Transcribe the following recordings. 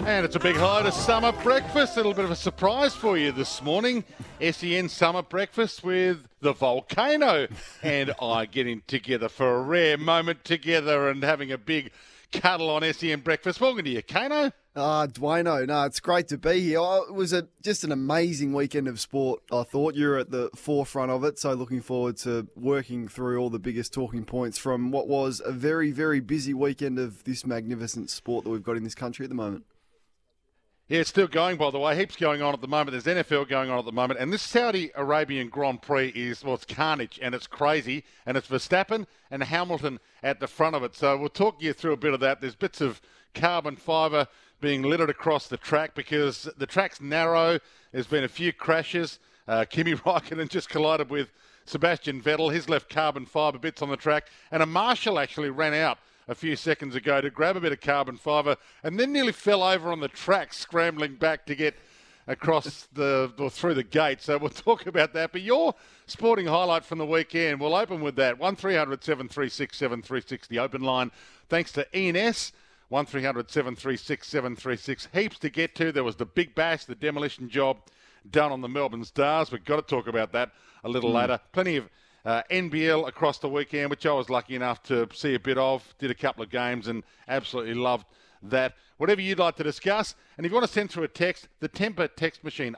And it's a big hello to Summer Breakfast. A little bit of a surprise for you this morning. SEN Summer Breakfast with the Volcano and I getting together for a rare moment together and having a big cuddle on SEN Breakfast. Welcome to you, Kano. Dwayno, no, it's great to be here. It was just an amazing weekend of sport, I thought. You were at the forefront of it, so looking forward to working through all the biggest talking points from what was a very, very busy weekend of this magnificent sport that we've got in this country at the moment. Yeah, it's still going, by the way. Heaps going on at the moment. There's NFL going on at the moment. And this Saudi Arabian Grand Prix is, well, it's carnage and it's crazy. And it's Verstappen and Hamilton at the front of it. So we'll talk you through a bit of that. There's bits of carbon fibre being littered across the track because the track's narrow. There's been a few crashes. Kimi Räikkönen just collided with Sebastian Vettel. He's left carbon fibre bits on the track. And a marshal actually ran out a few seconds ago to grab a bit of carbon fibre and then nearly fell over on the track, scrambling back to get across or through the gate. So we'll talk about that. But your sporting highlight from the weekend, we'll open with that. 1300 736 736, the open line. Thanks to ENS. 1300 736 736. Heaps to get to. There was the Big Bash, the demolition job done on the Melbourne Stars. We've got to talk about that a little later. Plenty of NBL across the weekend, which I was lucky enough to see a bit of. Did a couple of games and absolutely loved that. Whatever you'd like to discuss. And if you want to send through a text, the Temper text machine,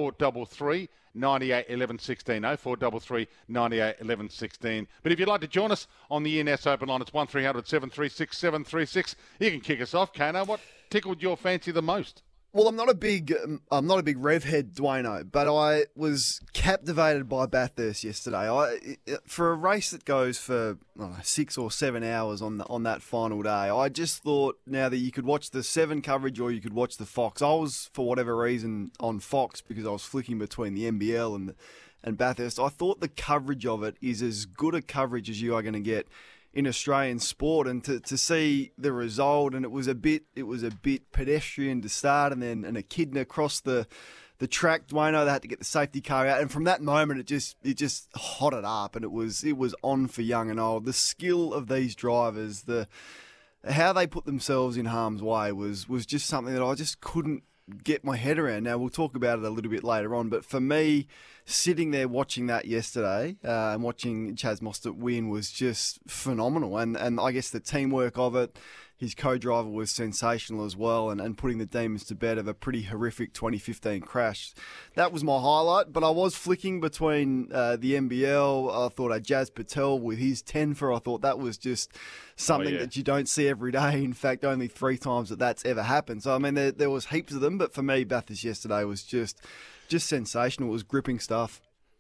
0433 98 11 16, 0433 98 11 16. But if you'd like to join us on the ENS open line, it's 1300 736 736. You can kick us off, Kano. What tickled your fancy the most? Well, I'm not a big rev head, Dwayno, but I was captivated by Bathurst yesterday. For a race that goes for 6 or 7 hours on that final day, I just thought now that you could watch the 7 coverage or you could watch the Fox. I was, for whatever reason, on Fox because I was flicking between the NBL and Bathurst. I thought the coverage of it is as good a coverage as you are going to get in Australian sport, and to see the result, and it was a bit pedestrian to start, and then an echidna crossed the track. Dwayno, they had to get the safety car out, and from that moment it just hotted up, and it was on for young and old. The skill of these drivers, how they put themselves in harm's way was just something that I just couldn't get my head around. Now, we'll talk about it a little bit later on, but for me, sitting there watching that yesterday and watching Chaz Mostert win was just phenomenal. And I guess the teamwork of it, his co-driver was sensational as well, and putting the demons to bed of a pretty horrific 2015 crash. That was my highlight, but I was flicking between the NBL. I thought Jazz Patel with his 10 for, I thought that was just something that you don't see every day. In fact, only 3 times that's ever happened. So, I mean, there was heaps of them, but for me, Bathurst yesterday was just sensational. It was gripping stuff.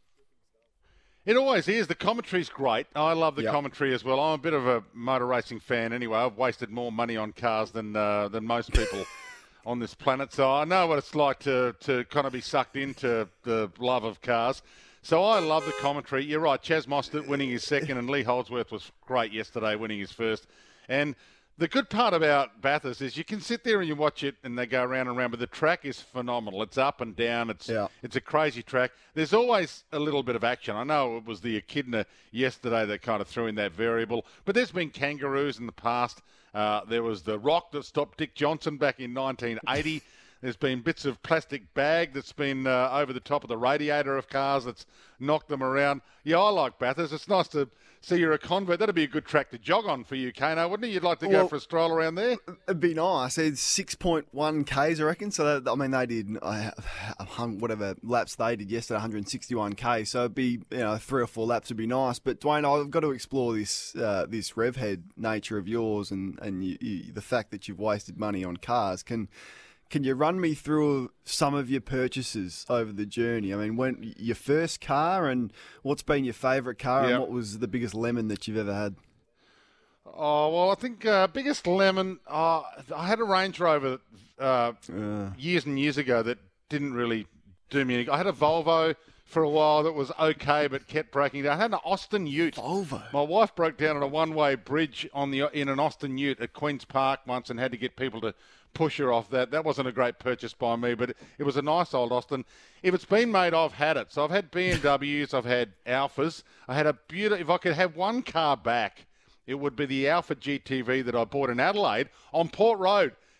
It always is. The commentary's great. I love the commentary as well. I'm a bit of a motor racing fan anyway. I've wasted more money on cars than most people on this planet. So I know what it's like to kind of be sucked into the love of cars. So I love the commentary. You're right. Chaz Mostert winning his second, and Lee Holdsworth was great yesterday winning his first. And the good part about Bathurst is you can sit there and you watch it and they go around and around, but the track is phenomenal. It's up and down. It's a crazy track. There's always a little bit of action. I know it was the echidna yesterday that kind of threw in that variable, but there's been kangaroos in the past. There was the rock that stopped Dick Johnson back in 1980. There's been bits of plastic bag that's been over the top of the radiator of cars that's knocked them around. Yeah, I like Bathurst. It's nice to see you're a convert. That'd be a good track to jog on for you, Kano, wouldn't it? You'd like to go for a stroll around there? It'd be nice. It's 6.1 Ks, I reckon. So, they did whatever laps they did yesterday, 161 K. So it'd be 3 or 4 laps would be nice. But Dwayne, I've got to explore this rev head nature of yours and the fact that you've wasted money on cars. Can you run me through some of your purchases over the journey? I mean, when your first car and what's been your favourite car and what was the biggest lemon that you've ever had? Oh, well, I think biggest lemon, I had a Range Rover years and years ago that didn't really do me any. I had a Volvo for a while that was okay but kept breaking down. I had an Austin Ute. Volvo? My wife broke down on a one-way bridge in an Austin Ute at Queen's Park once and had to get people to push her off that. That wasn't a great purchase by me, but it was a nice old Austin. If it's been made, I've had it. So I've had BMWs, I've had Alphas. I had a beautiful, if I could have one car back, it would be the Alpha GTV that I bought in Adelaide on Port Road.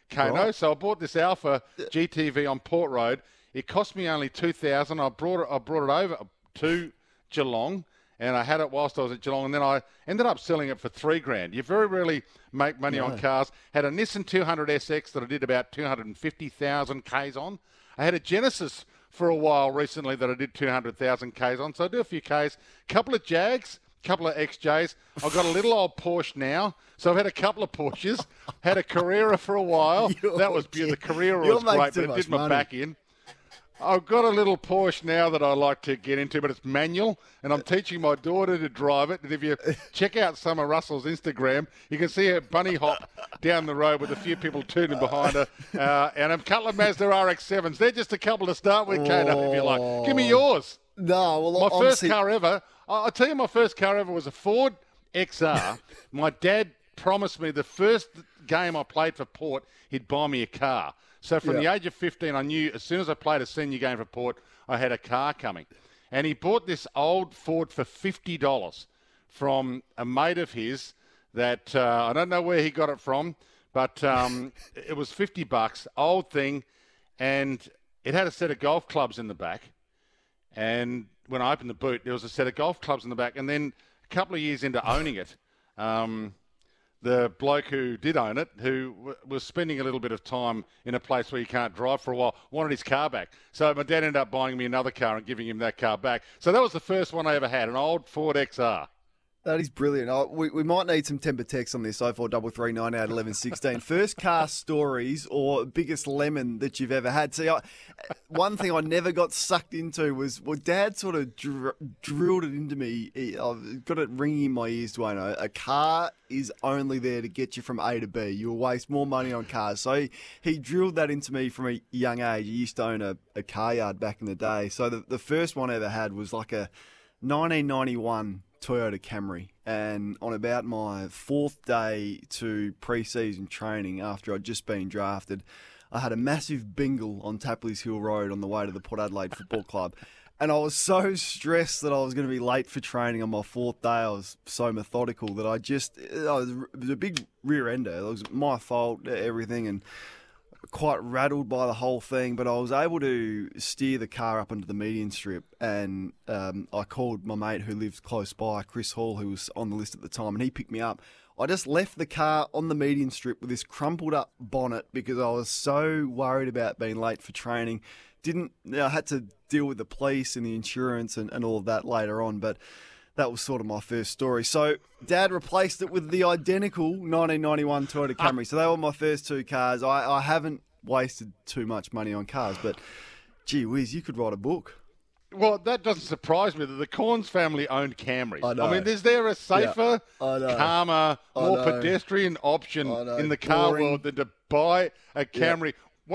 Kano. Right. So I bought this Alpha GTV on Port Road. It cost me only $2,000. I brought it over to Geelong, and I had it whilst I was at Geelong, and then I ended up selling it for $3,000. You very rarely make money on cars. Had a Nissan 200 SX that I did about 250,000 Ks on. I had a Genesis for a while recently that I did 200,000 Ks on, so I do a few Ks. Couple of Jags, couple of XJs. I've got a little old Porsche now, so I've had a couple of Porsches. Had a Carrera for a while. That was beautiful. The Carrera was great, but it did my back in. I've got a little Porsche now that I like to get into, but it's manual, and I'm teaching my daughter to drive it. And if you check out some of Russell's Instagram, you can see her bunny hop down the road with a few people tooting behind her, and a couple of Mazda RX-7s. They're just a couple to start with, Kato, if you like. Give me yours. No, well, my first car ever, I'll tell you my first car ever was a Ford XR. My dad promised me the first game I played for Port, he'd buy me a car. So from the age of 15, I knew as soon as I played a senior game for Port, I had a car coming. And he bought this old Ford for $50 from a mate of his that I don't know where he got it from, but it was $50, old thing, and it had a set of golf clubs in the back. And when I opened the boot, there was a set of golf clubs in the back. And then a couple of years into owning it, the bloke who did own it, who was spending a little bit of time in a place where you can't drive for a while, wanted his car back. So my dad ended up buying me another car and giving him that car back. So that was the first one I ever had, an old Ford XR. That is brilliant. We might need some temper text on this, 0433 98 11 16. First car stories or biggest lemon that you've ever had. See, one thing I never got sucked into was, well, Dad sort of drilled it into me. I've got it ringing in my ears, Dwayne. A car is only there to get you from A to B. You'll waste more money on cars. So he drilled that into me from a young age. He used to own a car yard back in the day. So the first one I ever had was like a 1991 Toyota Camry, and on about my fourth day to pre-season training after I'd just been drafted, I had a massive bingle on Tapley's Hill Road on the way to the Port Adelaide Football Club, and I was so stressed that I was going to be late for training on my fourth day. I was so methodical that it was a big rear ender. It was my fault, everything, and quite rattled by the whole thing, but I was able to steer the car up into the median strip, and I called my mate who lived close by, Chris Hall, who was on the list at the time, and he picked me up. I just left the car on the median strip with this crumpled up bonnet because I was so worried about being late for training. I had to deal with the police and the insurance and all of that later on, but that was sort of my first story. So Dad replaced it with the identical 1991 Toyota Camry. So they were my first two cars. I haven't wasted too much money on cars, but gee whiz, you could write a book. Well, that doesn't surprise me that the Corns family owned Camrys. I know. I mean, is there a safer, calmer, more know. pedestrian option in the car world than to buy a Camry?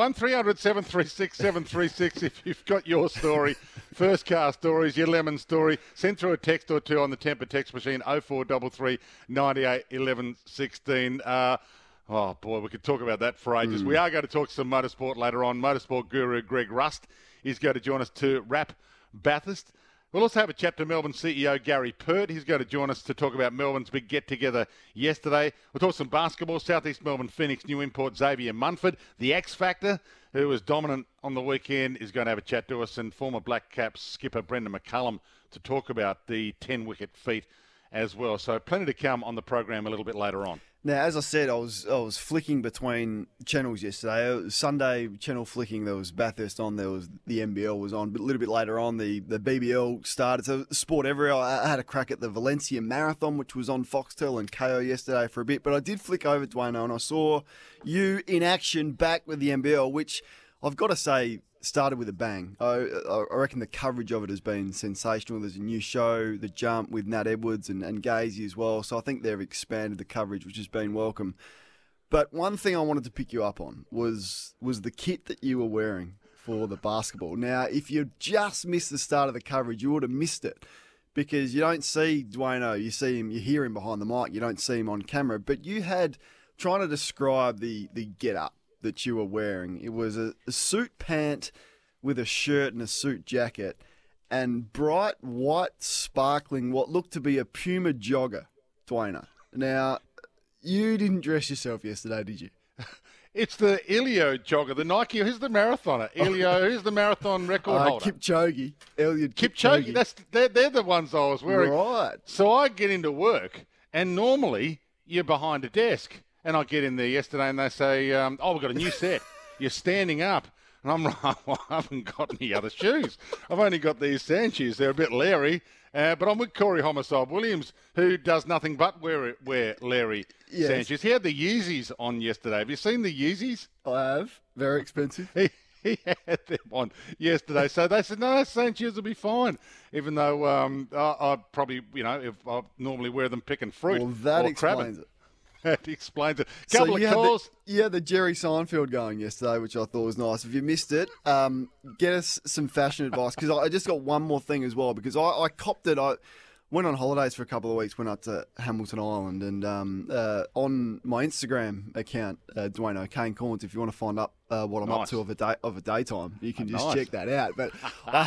1300-736-736 if you've got your story, first car stories, your lemon story. Send through a text or two on the temper text machine, 0433 98 11 16. Oh, boy, we could talk about that for ages. We are going to talk some motorsport later on. Motorsport guru Greg Rust is going to join us to wrap Bathurst. We'll also have a chat to Melbourne CEO Gary Pert. He's going to join us to talk about Melbourne's big get-together yesterday. We'll talk some basketball. Southeast Melbourne Phoenix new import Xavier Munford. The X Factor, who was dominant on the weekend, is going to have a chat to us. And former Black Caps skipper Brendan McCullum to talk about the 10-wicket feat as well. So plenty to come on the program a little bit later on. Now, as I said, I was flicking between channels yesterday. It was Sunday channel flicking, there was Bathurst on, there was the NBL was on, but a little bit later on the BBL started. So sport everywhere. I had a crack at the Valencia Marathon, which was on Foxtel and KO yesterday for a bit, but I did flick over, Dwayne, and I saw you in action back with the NBL, which I've got to say started with a bang. I reckon the coverage of it has been sensational. There's a new show, The Jump, with Nat Edwards and Gazy as well. So I think they've expanded the coverage, which has been welcome. But one thing I wanted to pick you up on was the kit that you were wearing for the basketball. Now, if you just missed the start of the coverage, you would have missed it because you don't see Dwayne. You see him, you hear him behind the mic. You don't see him on camera. But you had, trying to describe the get-up that you were wearing. It was a suit pant with a shirt and a suit jacket and bright white sparkling what looked to be a Puma jogger, Dwayne. Now, you didn't dress yourself yesterday, did you? It's the Elio jogger, the Nike. Who's the marathoner? Elio. Who's the marathon record holder? Kipchoge. Eliud Kipchoge. They're the ones I was wearing. Right. So I get into work, and normally you're behind a desk. And I get in there yesterday, and they say, we've got a new set. You're standing up. And I'm like, well, I haven't got any other shoes. I've only got these sand shoes. They're a bit Larry. But I'm with Corey Homicide Williams, who does nothing but wear Larry sand shoes. He had the Yeezys on yesterday. Have you seen the Yeezys? I have. Very expensive. He had them on yesterday. So they said, no, sand shoes will be fine. Even though I probably, if I normally wear them picking fruit. Well, that or explains it. That explains it. Couple of calls. You had the Jerry Seinfeld going yesterday, which I thought was nice. If you missed it, get us some fashion advice, because I just got one more thing as well, because I copped it. I went on holidays for a couple of weeks, went up to Hamilton Island, and on my Instagram account, Dwayne O'Kane Corns, if you want to find up what I'm up to of a daytime, you can just check that out. But I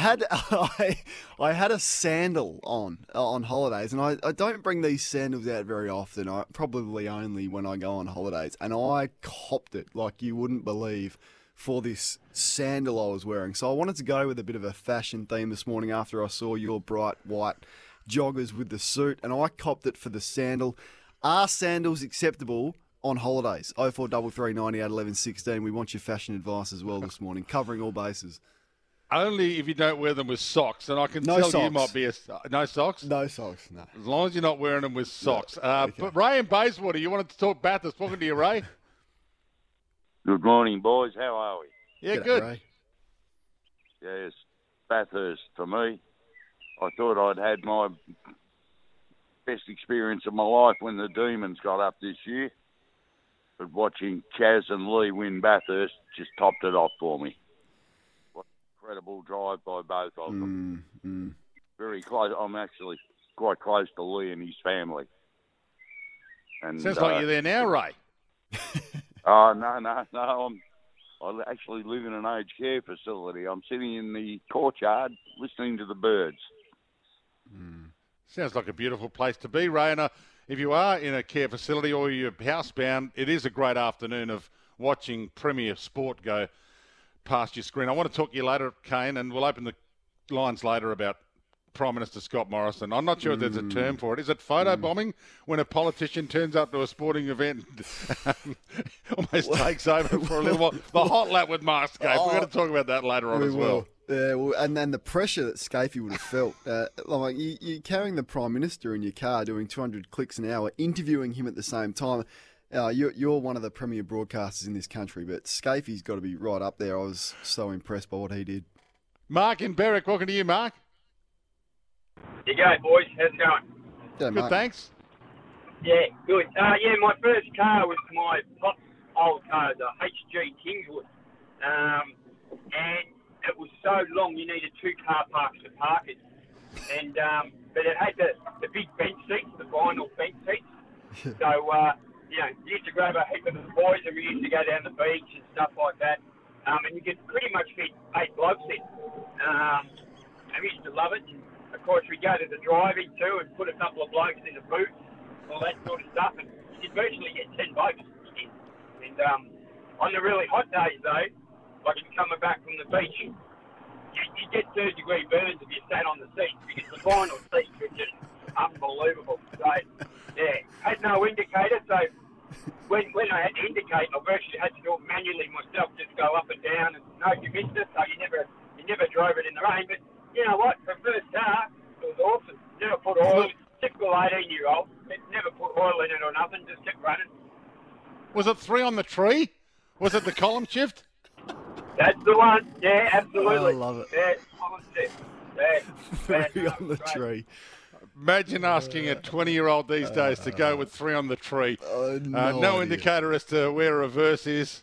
had a sandal on holidays, and I don't bring these sandals out very often. I probably only when I go on holidays, and I copped it like you wouldn't believe for this sandal I was wearing. So I wanted to go with a bit of a fashion theme this morning after I saw your bright white joggers with the suit, and I copped it for the sandal. Are sandals acceptable on holidays? 0433 98 11 16. We want your fashion advice as well this morning, covering all bases. Only if you don't wear them with socks, and I can No tell socks. you might be no socks. No socks, no. As long as you're not wearing them with socks. Okay. But Ray in Bayswater, you wanted to talk Bathurst. Talking to you, Ray. Good morning, boys. How are we? Yeah, G'day, good. Ray. Yes, Bathurst for me. I thought I'd had my best experience of my life when the Demons got up this year. But watching Chaz and Lee win Bathurst just topped it off for me. What an incredible drive by both of them. Very close. I'm actually quite close to Lee and his family. And, Sounds like you're there now, Ray. No. I actually live in an aged care facility. I'm sitting in the courtyard listening to the birds. Sounds like a beautiful place to be, Ray. And if you are in a care facility or you're housebound, it is a great afternoon of watching Premier Sport go past your screen. I want to talk to you later, Kane, and we'll open the lines later about Prime Minister Scott Morrison. I'm not sure if there's a term for it. Is it photobombing when a politician turns up to a sporting event and almost takes over for a little while? The hot lap with Marscape. We're going to talk about that later on as well. Yeah, and then the pressure that Scafey would have felt. Like you're carrying the Prime Minister in your car doing 200 clicks an hour, interviewing him at the same time. You're one of the premier broadcasters in this country, but Scafey's got to be right up there. I was so impressed by what he did. Mark in Berwick, welcome to you, Mark. You go, boys. How's it going? Yeah, Good, mate. thanks. Yeah, good. My first car was my pop's old car, the HG Kingswood. And it was so long you needed two car parks to park it. And but it had the big bench seats, the vinyl bench seats. So, you used to grab a heap of the boys and we used to go down the beach and stuff like that. And you could pretty much fit 8 blokes in. And we used to love it. Of course, we'd go to the driving too and put a couple of blokes in the boot, all that sort of stuff. And you'd virtually get 10 blokes in. And on the really hot days, though, like coming back from the beach, you get third-degree burns if you sat on the seat because the vinyl seats were just unbelievable. So, yeah, had no indicator. So when I had to indicate, I virtually had to do it manually myself, just go up and down. And no, you missed it, so you never drove it in the rain. But you know what? For first car, it was awesome. Never put oil. Typical 18-year-old. Never put oil in it or nothing. Just kept running. Was it 3 on the tree? Was it the column shift? That's the one. Yeah, absolutely. I love it. Yeah, column shift. Yeah. 3 on the tree. Imagine asking a 20-year-old these days to go with 3 on the tree. No no idea. indicator as to where a reverse is.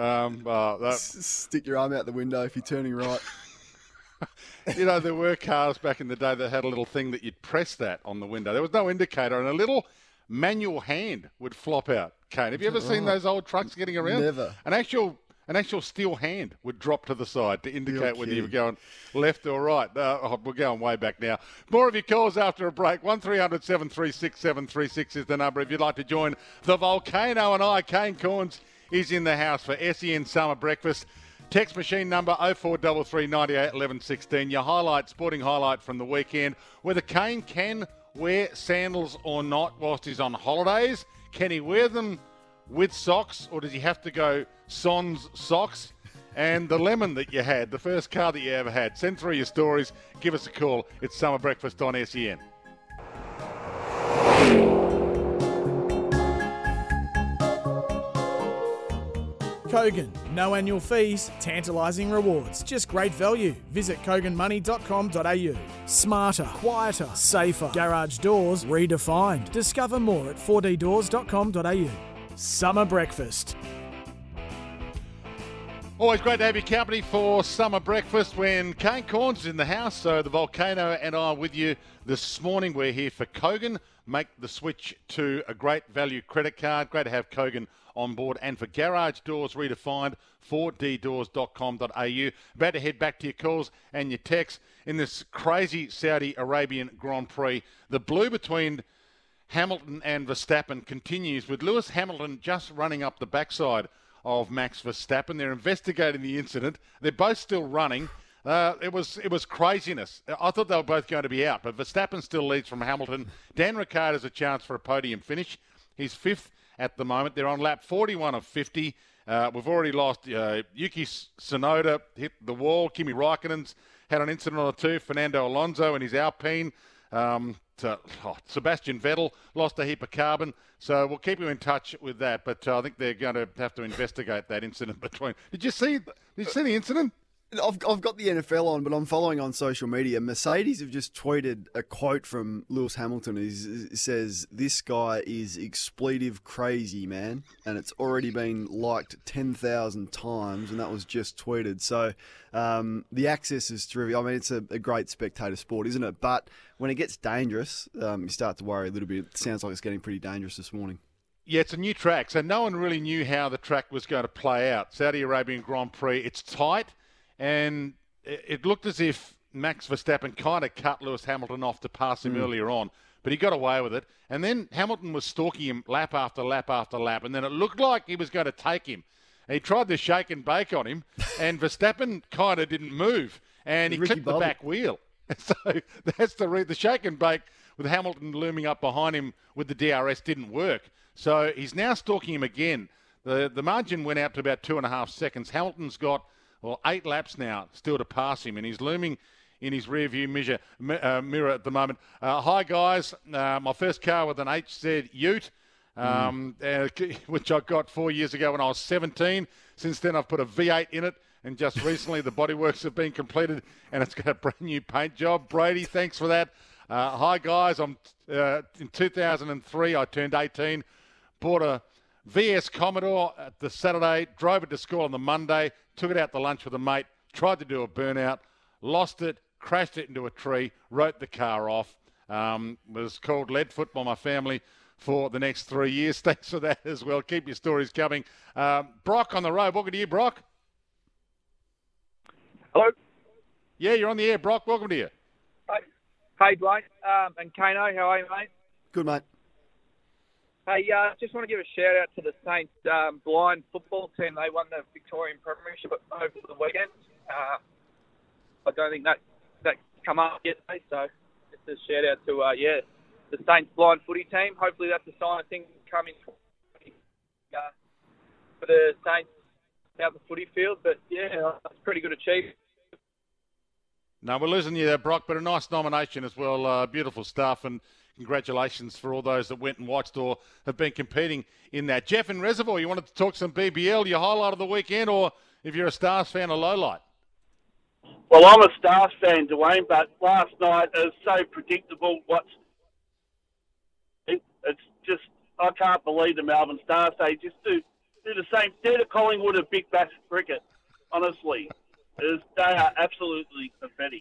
Stick your arm out the window if you're turning right. There were cars back in the day that had a little thing that you'd press that on the window. There was no indicator, and a little manual hand would flop out. Kane, have you ever seen those old trucks getting around? Never. An actual steel hand would drop to the side to indicate whether you were kidding. going left or right. We're going way back now. More of your calls after a break. 1300 736 736 is the number if you'd like to join the Volcano and I, Kane Corns, is in the house for SEN Summer Breakfast. Text machine number 0433 98 11 16. Your highlight, sporting highlight from the weekend. Whether Kane can wear sandals or not whilst he's on holidays. Can he wear them with socks, or does he have to go sans socks? And the lemon that you had, the first car that you ever had. Send through your stories. Give us a call. It's Summer Breakfast on SEN. Kogan. No annual fees, tantalising rewards, just great value. Visit koganmoney.com.au. Smarter, quieter, safer. Garage doors redefined. Discover more at 4ddoors.com.au. Summer Breakfast. Always great to have your company for Summer Breakfast when Kane Corns is in the house. So the Volcano and I are with you this morning. We're here for Kogan. Make the switch to a great value credit card. Great to have Kogan on board. And for Garage Doors Redefined, 4ddoors.com.au. About to head back to your calls and your texts in this crazy Saudi Arabian Grand Prix. The blue between Hamilton and Verstappen continues, with Lewis Hamilton just running up the backside of Max Verstappen. They're investigating the incident. They're both still running. It was craziness. I thought they were both going to be out, but Verstappen still leads from Hamilton. Dan Ricciardo has a chance for a podium finish. He's fifth at the moment. They're on lap 41 of 50. We've already lost Yuki Tsunoda, hit the wall. Kimi Raikkonen's had an incident or two. Fernando Alonso and his Alpine. Sebastian Vettel lost a heap of carbon. So we'll keep you in touch with that. But I think they're going to have to investigate that incident between. Did you see the incident? I've got the NFL on, but I'm following on social media. Mercedes have just tweeted a quote from Lewis Hamilton. It says, "This guy is expletive crazy, man." And it's already been liked 10,000 times, and that was just tweeted. So the access is terrific. I mean, it's a great spectator sport, isn't it? But when it gets dangerous, you start to worry a little bit. It sounds like it's getting pretty dangerous this morning. Yeah, it's a new track, so no one really knew how the track was going to play out. Saudi Arabian Grand Prix, it's tight. And it looked as if Max Verstappen kind of cut Lewis Hamilton off to pass him earlier on, but he got away with it. And then Hamilton was stalking him lap after lap after lap, and then it looked like he was going to take him. And he tried to shake and bake on him, and Verstappen kind of didn't move, and he clipped the back wheel. So that's the shake and bake with Hamilton looming up behind him with the DRS didn't work. So he's now stalking him again. The margin went out to about 2.5 seconds. Hamilton's got 8 laps now still to pass him, and he's looming in his rear-view mirror at the moment. Hi, guys. My first car with an HZ Ute, which I got 4 years ago when I was 17. Since then, I've put a V8 in it, and just recently the bodyworks have been completed, and it's got a brand-new paint job. Brady, thanks for that. Hi, guys. In 2003, I turned 18, bought a VS Commodore at the Saturday, drove it to school on the Monday, took it out to lunch with a mate, tried to do a burnout, lost it, crashed it into a tree, wrote the car off. Was called Leadfoot by my family for the next 3 years. Thanks for that as well. Keep your stories coming. Brock on the road. Welcome to you, Brock. Hello? Yeah, you're on the air, Brock. Welcome to you. Hey, Dwayne and Kano. How are you, mate? Good, mate. Hey, just want to give a shout-out to the Saints blind football team. They won the Victorian Premiership over the weekend. I don't think that come up yet, mate, so just a shout-out to, the Saints blind footy team. Hopefully that's a sign of things coming for the Saints out the footy field. But, yeah, that's a pretty good achievement. No, we're losing you there, Brock, but a nice nomination as well. Beautiful stuff, and congratulations for all those that went and watched or have been competing in that. Jeff in Reservoir, you wanted to talk some BBL, your highlight of the weekend, or if you're a Stars fan, a lowlight? Well, I'm a Stars fan, Dwayne, but last night is so predictable. It's just, I can't believe the Melbourne Stars. They just do the same. They're the Collingwood of Big Bash cricket, honestly. They are absolutely pathetic.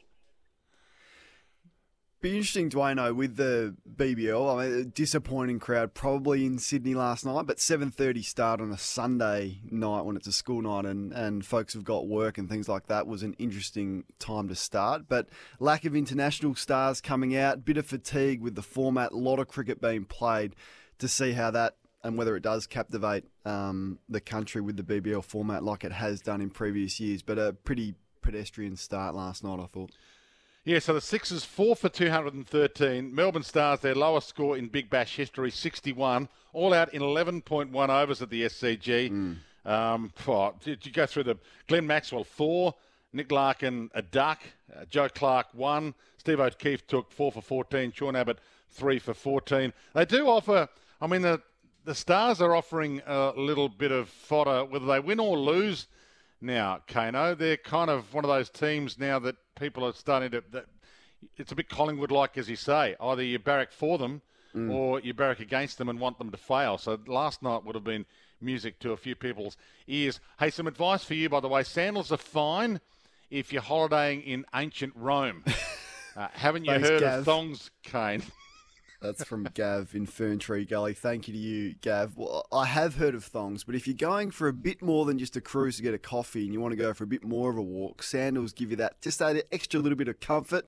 Be interesting, Dwayno, with the BBL. I mean, a disappointing crowd probably in Sydney last night, but 7:30 start on a Sunday night when it's a school night and folks have got work and things like that was an interesting time to start. But lack of international stars coming out, bit of fatigue with the format, a lot of cricket being played to see how that and whether it does captivate the country with the BBL format like it has done in previous years. But a pretty pedestrian start last night, I thought. Yeah, so the Sixers 4 for 213. Melbourne Stars, their lowest score in Big Bash history, 61. All out in 11.1 overs at the SCG. Did you go through the Glenn Maxwell 4, Nick Larkin a duck, Joe Clark 1, Steve O'Keefe took 4 for 14, Sean Abbott 3 for 14. They do offer, I mean, the Stars are offering a little bit of fodder, whether they win or lose now, Kano. They're kind of one of those teams now that people are starting to, it's a bit Collingwood-like, as you say. Either you barrack for them or you barrack against them and want them to fail. So last night would have been music to a few people's ears. Hey, some advice for you, by the way. Sandals are fine if you're holidaying in ancient Rome. Haven't you Thanks, heard Gav. of thongs, Kane? That's from Gav in Ferntree Gully. Thank you to you, Gav. Well, I have heard of thongs, but if you're going for a bit more than just a cruise to get a coffee and you want to go for a bit more of a walk, sandals give you that, just that extra little bit of comfort